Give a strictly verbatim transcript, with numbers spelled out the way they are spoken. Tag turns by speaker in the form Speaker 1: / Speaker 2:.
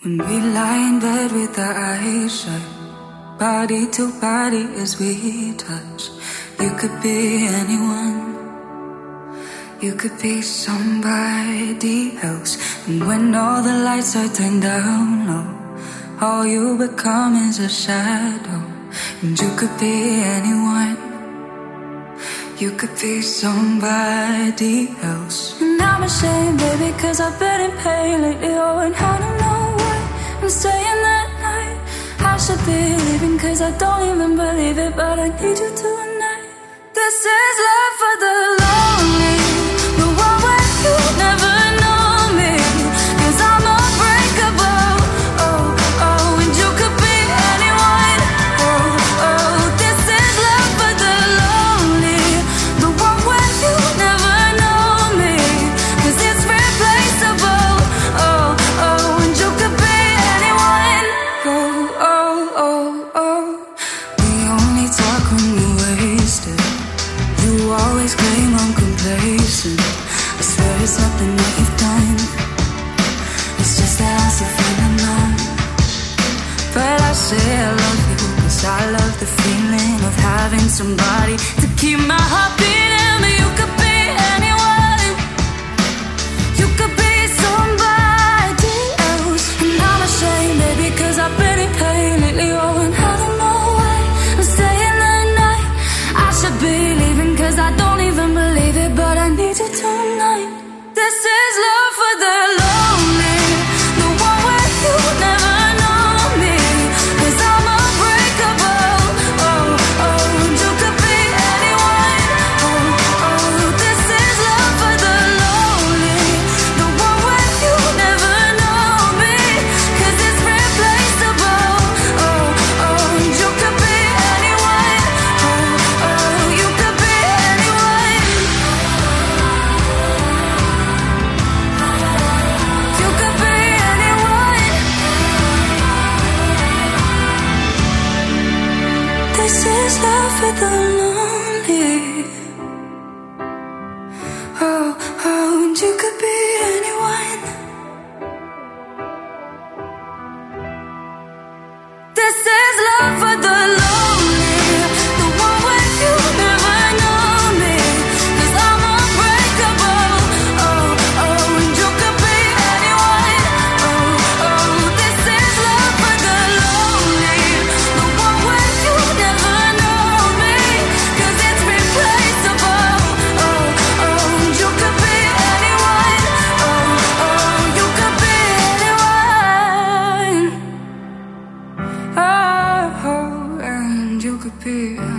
Speaker 1: And we lie in bed with our eyes shut, body to body as we touch. You could be anyone, you could be somebody else. And when all the lights are turned down low, all you become is a shadow. And you could be anyone, you could be somebody else. And I'm ashamed, baby, cause I've been in pain lately. Oh, and I don't know why I'm staying that night. I should be leaving cause I don't even believe it, but I need you tonight. This is love for the lonely, the one where you never know me, cause I'm unbreakable. Oh, oh, and you could be anyone. Oh, oh, this is love for the lonely, the one where you never know me, cause it's replaceable. Oh, oh, and you could be anyone. Oh, oh, oh, oh. We only talk when we're wasted. You always claim I'm complacent. I swear it's nothing that you've done, it's just that I still feel alone. But I say I love you cause I love the feeling of having somebody to keep my heart beating. But you could be anyone, you could be somebody else. And I'm ashamed, baby, cause I've been in pain lately. Oh, and I don't know why I'm staying the night. I should be leaving cause I don't even believe it, but I need you tonight. This is love for the lonely, the one where you never know me, cause I'm unbreakable. Oh, oh, and you could be anyone. Oh, oh, this is love for the lonely, the one where you never know me, cause it's replaceable. Oh, oh, and you could be anyone. Oh, oh, you could be anyone. You could be anyone. This is love for the lonely. Oh, oh, and you could be anyone. This is love for the lonely, the one where you never know me, cause I'm unbreakable. Oh, oh, and you could be anyone. Oh, oh, this is love for the lonely, the one where you never know me, cause it's replaceable. Oh, oh, and you could be anyone. Oh, oh, you could be anyone. Oh, and you could be